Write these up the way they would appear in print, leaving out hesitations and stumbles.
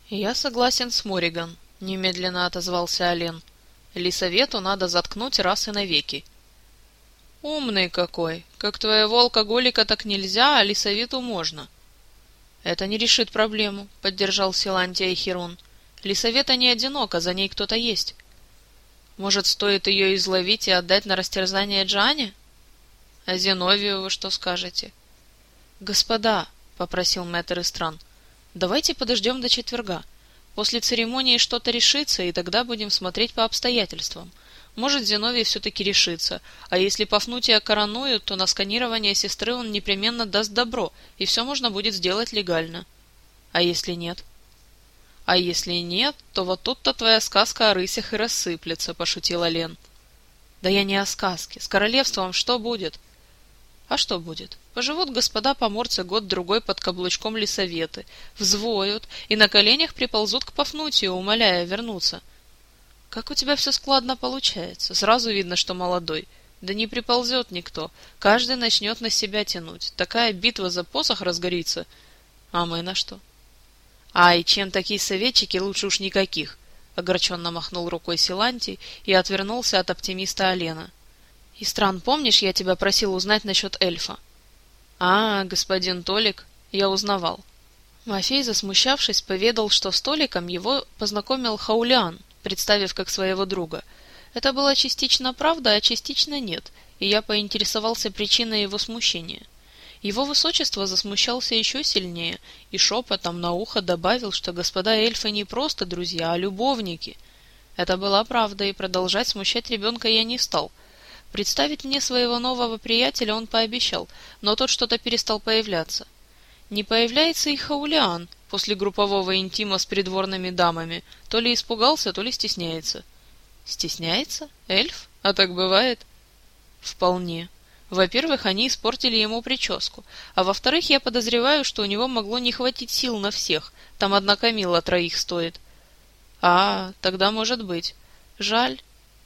«Я согласен с Мориган», — немедленно отозвался Ален. «Лисавету надо заткнуть раз и навеки». «Умный какой! Как твоего алкоголика так нельзя, а Лисавету можно». «Это не решит проблему», — поддержал Силантия Хирон. «Лисавета не одинока, за ней кто-то есть». «Может, стоит ее изловить и отдать на растерзание Джане?» «А Зиновию вы что скажете?» «Господа», — попросил мэтр Истран, — «давайте подождем до четверга. После церемонии что-то решится, и тогда будем смотреть по обстоятельствам. Может, Зиновий все-таки решится, а если Пафнутия коронуют, то на сканирование сестры он непременно даст добро, и все можно будет сделать легально. А если нет?» «А если нет, то вот тут-то твоя сказка о рысях и рассыплется», — пошутил Ален. «Да я не о сказке. С королевством что будет?» «А что будет? Поживут господа поморцы год-другой под каблучком Лисаветы, взвоют и на коленях приползут к Пафнутию, умоляя вернуться». «Как у тебя все складно получается. Сразу видно, что молодой. Да не приползет никто. Каждый начнет на себя тянуть. Такая битва за посох разгорится. А мы на что?» «Ай, чем такие советчики, лучше уж никаких», — огорченно махнул рукой Силантий и отвернулся от оптимиста Алена. «Истран, помнишь, я тебя просил узнать насчет эльфа?» «А, господин Толик, я узнавал». Мафей, засмущавшись, поведал, что с Толиком его познакомил Хаулиан, представив как своего друга. Это была частично правда, а частично нет, и я поинтересовался причиной его смущения. Его высочество засмущался еще сильнее и шепотом на ухо добавил, что господа эльфы не просто друзья, а любовники. Это была правда, и продолжать смущать ребенка я не стал. Представить мне своего нового приятеля он пообещал, но тот что-то перестал появляться. Не появляется и Хаулиан после группового интима с придворными дамами, то ли испугался, то ли стесняется. Стесняется? Эльф? А так бывает? Вполне. Во-первых, они испортили ему прическу, а во-вторых, я подозреваю, что у него могло не хватить сил на всех, там одна Камилла троих стоит. А, тогда может быть. Жаль.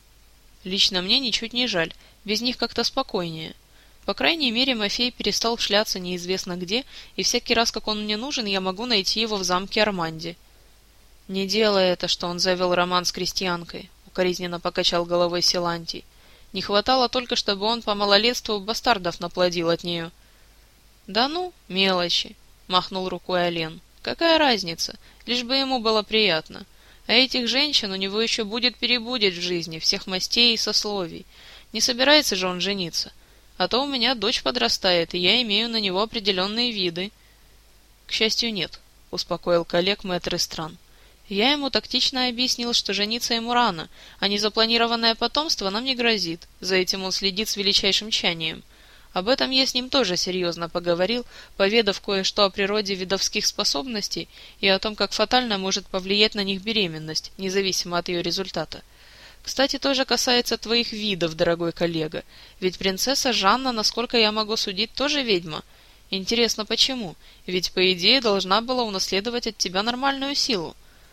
Лично мне ничуть не жаль, без них как-то спокойнее. По крайней мере, Мафей перестал шляться неизвестно где, и всякий раз, как он мне нужен, я могу найти его в замке Арманди. Не делай это, что он завел роман с крестьянкой, укоризненно покачал головой Силантий. Не хватало только, чтобы он по малолетству бастардов наплодил от нее. Да ну, мелочи, махнул рукой Ален. Какая разница, лишь бы ему было приятно. А этих женщин у него еще будет-перебудет в жизни, всех мастей и сословий. Не собирается же он жениться. А то у меня дочь подрастает, и я имею на него определенные виды. К счастью, нет, успокоил коллег мэтр Истран. Я ему тактично объяснил, что жениться ему рано, а незапланированное потомство нам не грозит, за этим он следит с величайшим тщанием. Об этом я с ним тоже серьезно поговорил, поведав кое-что о природе видовских способностей и о том, как фатально может повлиять на них беременность, независимо от ее результата. Кстати, тоже касается твоих видов, дорогой коллега, ведь принцесса Жанна, насколько я могу судить, тоже ведьма. Интересно, почему? Ведь, по идее, должна была унаследовать от тебя нормальную силу.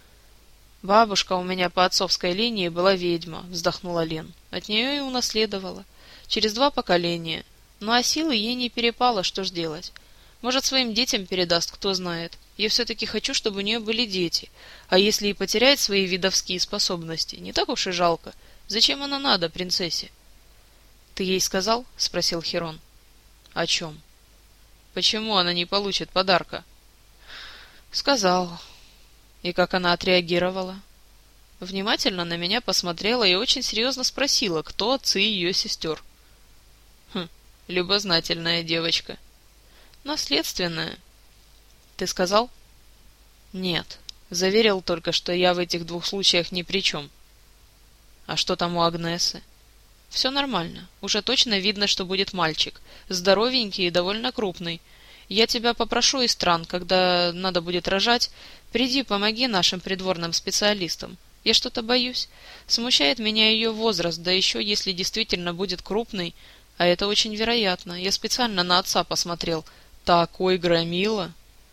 «Бабушка у меня по отцовской линии была ведьма», — вздохнула Лен. «От нее и унаследовала. Через 2 поколения. Ну а силы ей не перепало, что ж делать? Может, своим детям передаст, кто знает. Я все-таки хочу, чтобы у нее были дети. А если и потеряет свои видовские способности, не так уж и жалко. Зачем она надо, принцессе?» «Ты ей сказал?» — спросил Хирон. «О чем?» «Почему она не получит подарка?» «Сказал». «И как она отреагировала?» Внимательно на меня посмотрела и очень серьезно спросила, кто отцы ее сестер. «Хм, любознательная девочка». «Наследственная». «Ты сказал?» «Нет. Заверил только, что я в этих 2 случаях ни при чем». «А что там у Агнесы?» «Все нормально. Уже точно видно, что будет мальчик. Здоровенький и довольно крупный. Я тебя попрошу, Истран, когда надо будет рожать, приди, помоги нашим придворным специалистам. Я что-то боюсь. Смущает меня ее возраст, да еще если действительно будет крупный, а это очень вероятно. Я специально на отца посмотрел. Такой громила!»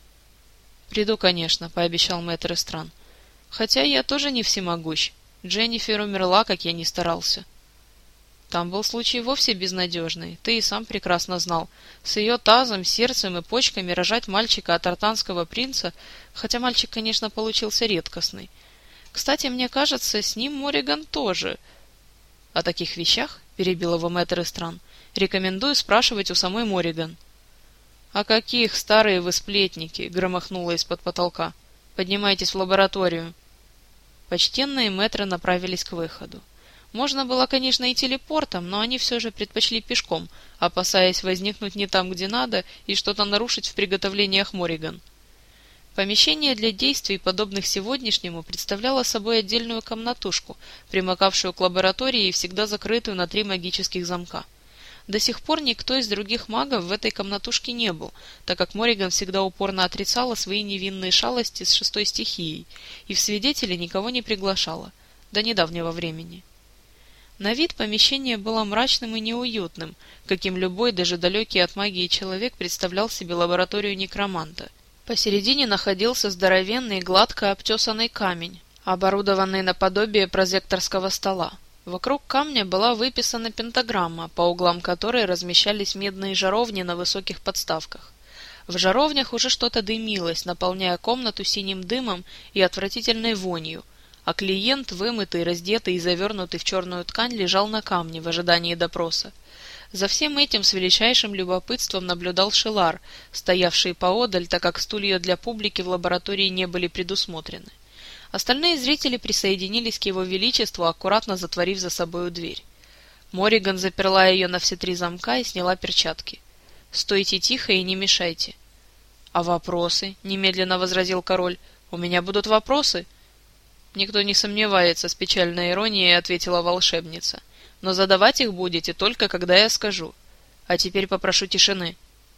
«Приду, конечно», — пообещал мэтр Истран. «Хотя я тоже не всемогущ. Дженнифер умерла, как я ни старался». Там был случай вовсе безнадежный, ты и сам прекрасно знал. С ее тазом, сердцем и почками рожать мальчика от артанского принца, хотя мальчик, конечно, получился редкостный. Кстати, мне кажется, с ним Мориган тоже. О таких вещах, перебил его мэтр Истран, рекомендую спрашивать у самой Мориган. «О каких, старые вы сплетники!» — громыхнуло из-под потолка. «Поднимайтесь в лабораторию». Почтенные мэтры направились к выходу. Можно было, конечно, и телепортом, но они все же предпочли пешком, опасаясь возникнуть не там, где надо, и что-то нарушить в приготовлениях Мориган. Помещение для действий, подобных сегодняшнему, представляло собой отдельную комнатушку, примыкавшую к лаборатории и всегда закрытую на 3 магических замка. До сих пор никто из других магов в этой комнатушке не был, так как Мориган всегда упорно отрицала свои невинные шалости с 6-й стихией и в свидетели никого не приглашала, до недавнего времени. На вид помещение было мрачным и неуютным, каким любой, даже далекий от магии человек представлял себе лабораторию некроманта. Посередине находился здоровенный гладко обтесанный камень, оборудованный наподобие прозекторского стола. Вокруг камня была выписана пентаграмма, по углам которой размещались медные жаровни на высоких подставках. В жаровнях уже что-то дымилось, наполняя комнату синим дымом и отвратительной вонью, а клиент, вымытый, раздетый и завернутый в черную ткань, лежал на камне в ожидании допроса. За всем этим с величайшим любопытством наблюдал Шелар, стоявший поодаль, так как стулья для публики в лаборатории не были предусмотрены. Остальные зрители присоединились к его величеству, аккуратно затворив за собою дверь. Мориган заперла ее на все 3 замка и сняла перчатки. «Стойте тихо и не мешайте». «А вопросы?» — немедленно возразил король. «У меня будут вопросы?» «Никто не сомневается», — с печальной иронией ответила волшебница. «Но задавать их будете только, когда я скажу. А теперь попрошу тишины».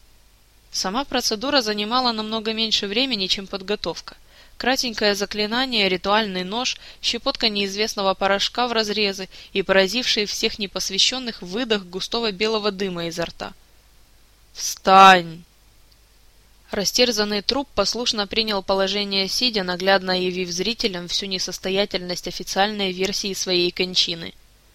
Сама процедура занимала намного меньше времени, чем подготовка. Кратенькое заклинание, ритуальный нож, щепотка неизвестного порошка в разрезы и поразивший всех непосвященных выдох густого белого дыма изо рта. «Встань!» Растерзанный труп послушно принял положение сидя, наглядно явив зрителям всю несостоятельность официальной версии своей кончины.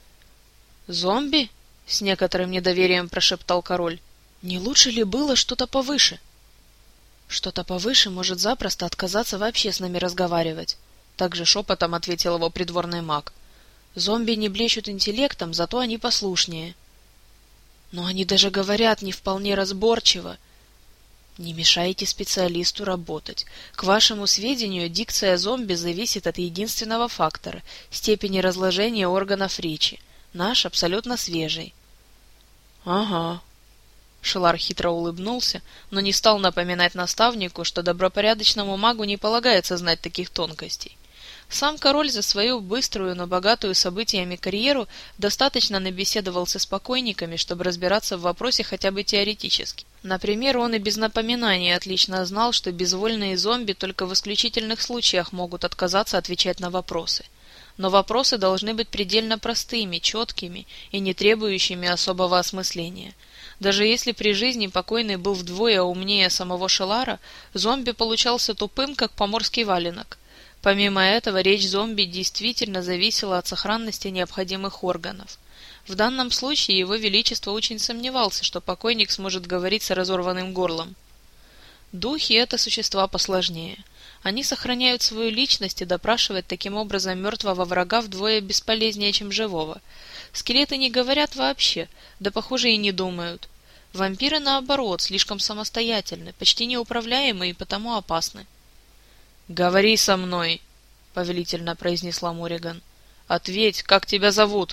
«Зомби?» — с некоторым недоверием прошептал король. «Не лучше ли было что-то повыше?» «Что-то повыше может запросто отказаться вообще с нами разговаривать», — также шепотом ответил его придворный маг. «Зомби не блещут интеллектом, зато они послушнее». «Но они даже говорят не вполне разборчиво». «Не мешайте специалисту работать. К вашему сведению, дикция зомби зависит от единственного фактора — степени разложения органов речи. Наш абсолютно свежий». «Ага». Шелар хитро улыбнулся, но не стал напоминать наставнику, что добропорядочному магу не полагается знать таких тонкостей. Сам король за свою быструю, но богатую событиями карьеру достаточно набеседовался с покойниками, чтобы разбираться в вопросе хотя бы теоретически. Например, он и без напоминаний отлично знал, что безвольные зомби только в исключительных случаях могут отказаться отвечать на вопросы. Но вопросы должны быть предельно простыми, четкими и не требующими особого осмысления. Даже если при жизни покойный был вдвое умнее самого Шелара, зомби получался тупым, как поморский валенок. Помимо этого, речь зомби действительно зависела от сохранности необходимых органов. В данном случае его величество очень сомневался, что покойник сможет говорить с разорванным горлом. Духи — это существа посложнее. Они сохраняют свою личность, и допрашивать таким образом мертвого врага вдвое бесполезнее, чем живого. Скелеты не говорят вообще, да, похоже, и не думают. Вампиры, наоборот, слишком самостоятельны, почти неуправляемы и потому опасны. «Говори со мной», — повелительно произнесла Мориган. «Ответь, как тебя зовут?»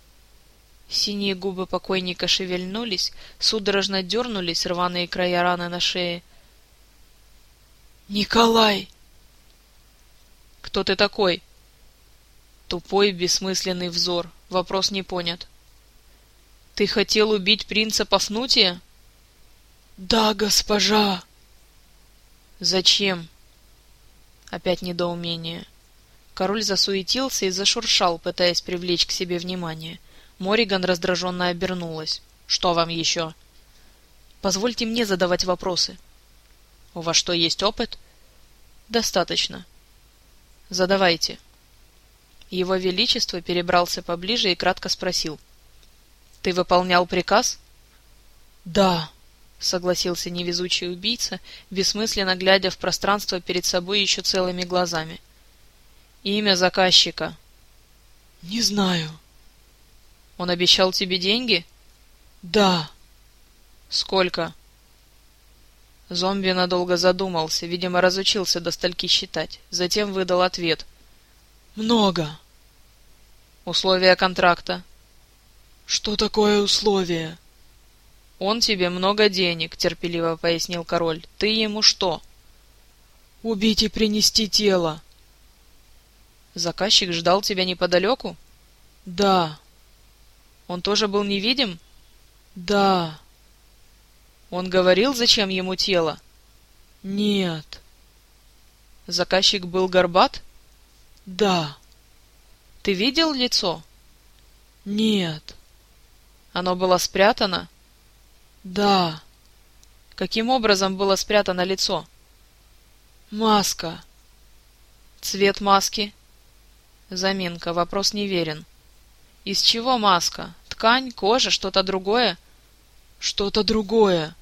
Синие губы покойника шевельнулись, судорожно дернулись рваные края раны на шее. «Николай!» «Кто ты такой?» Тупой, бессмысленный взор. Вопрос не понят. «Ты хотел убить принца Пафнутия?» «Да, госпожа!» «Зачем?» Опять недоумение. Король засуетился и зашуршал, пытаясь привлечь к себе внимание. Мориган раздраженно обернулась. «Что вам еще?» «Позвольте мне задавать вопросы». «У вас что, есть опыт?» «Достаточно». «Задавайте». Его Величество перебрался поближе и кратко спросил. Ты выполнял приказ? Да, согласился невезучий убийца, бессмысленно глядя в пространство перед собой еще целыми глазами. Имя заказчика? Не знаю. Он обещал тебе деньги? Да. Сколько? Зомби надолго задумался, видимо, разучился до стольки считать, затем выдал ответ. Много. Условия контракта? Что такое условия? Он тебе много денег, терпеливо пояснил король. Ты ему что? Убить и принести тело. Заказчик ждал тебя неподалеку? Да. Он тоже был невидим? Да. Он говорил, зачем ему тело? Нет. Заказчик был горбат? Да. Ты видел лицо? Нет. Оно было спрятано? Да. Каким образом было спрятано лицо? Маска. Цвет маски? Заминка, вопрос неверен. Из чего маска? Ткань, кожа, что-то другое? Что-то другое.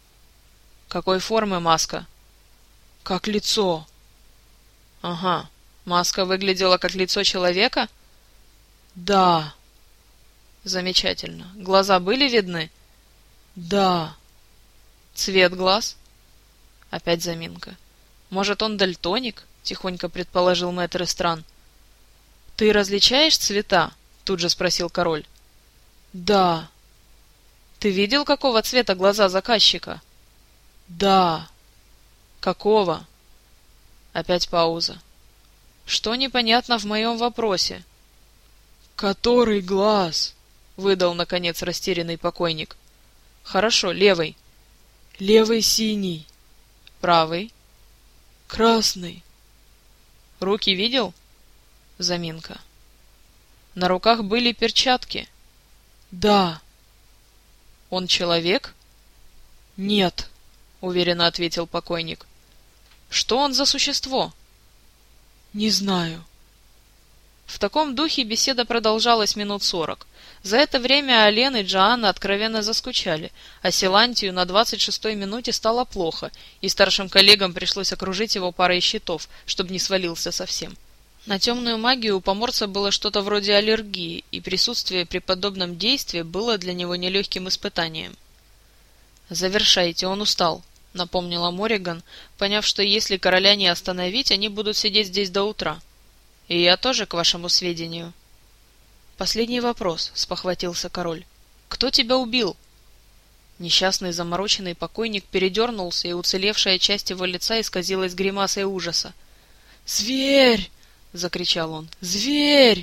Какой формы маска? Как лицо. Ага. Маска выглядела как лицо человека? Да. Замечательно. Глаза были видны? Да. Цвет глаз? Опять заминка. Может, он дальтоник? Тихонько предположил мэтр Эстран. Ты различаешь цвета? Тут же спросил король. Да. Ты видел, какого цвета глаза заказчика? Да. Какого? Опять пауза. Что непонятно в моем вопросе? Который глаз? Выдал, наконец, растерянный покойник. Хорошо, левый. Левый синий. Правый. Красный. Руки видел? Заминка. На руках были перчатки. Да. Он человек? Нет, Уверенно ответил покойник. Что он за существо? не знаю. В таком духе беседа продолжалась минут 40. За это время Ален и Джоанна откровенно заскучали, а Силантию на 26-й минуте стало плохо, и старшим коллегам пришлось окружить его парой щитов, чтобы не свалился совсем. На темную магию у поморца было что-то вроде аллергии, и присутствие при подобном действии было для него нелегким испытанием. «Завершайте, он устал», — напомнила Морриган, поняв, что если короля не остановить, они будут сидеть здесь до утра. «И я тоже, к вашему сведению». «Последний вопрос», — спохватился король. «Кто тебя убил?» Несчастный замороченный покойник передернулся, и уцелевшая часть его лица исказилась гримасой ужаса. «Зверь!» — закричал он. «Зверь!»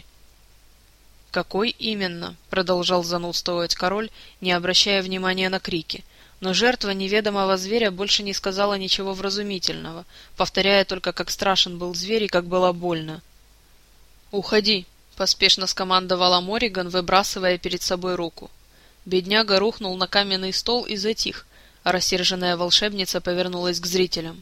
«Какой именно?» — продолжал занудствовать король, не обращая внимания на крики. Но жертва неведомого зверя больше не сказала ничего вразумительного, повторяя только, как страшен был зверь и как было больно. «Уходи!» — поспешно скомандовала Морриган, выбрасывая перед собой руку. Бедняга рухнул на каменный стол и затих, а рассерженная волшебница повернулась к зрителям.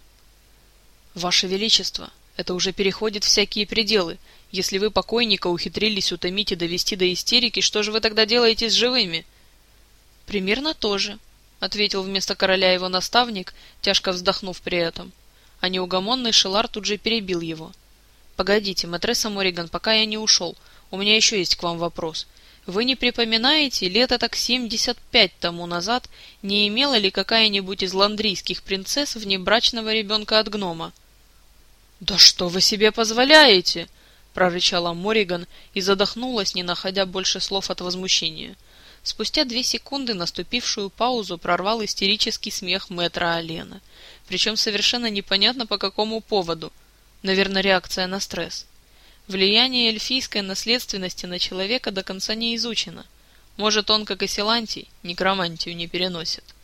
«Ваше Величество, это уже переходит всякие пределы. Если вы покойника ухитрились утомить и довести до истерики, что же вы тогда делаете с живыми?» «Примерно то же», — ответил вместо короля его наставник, тяжко вздохнув при этом. А неугомонный Шелар тут же перебил его. «Погодите, матресса Морриган, пока я не ушел, у меня еще есть к вам вопрос. Вы не припоминаете, лет так 75 тому назад не имела ли какая-нибудь из ландрийских принцесс внебрачного ребенка от гнома?» «Да что вы себе позволяете?» — прорычала Морриган и задохнулась, не находя больше слов от возмущения. Спустя 2 секунды наступившую паузу прорвал истерический смех мэтра Алена, причем совершенно непонятно по какому поводу. Наверное, реакция на стресс. Влияние эльфийской наследственности на человека до конца не изучено. Может, он, как и Силантий, некромантию не переносит.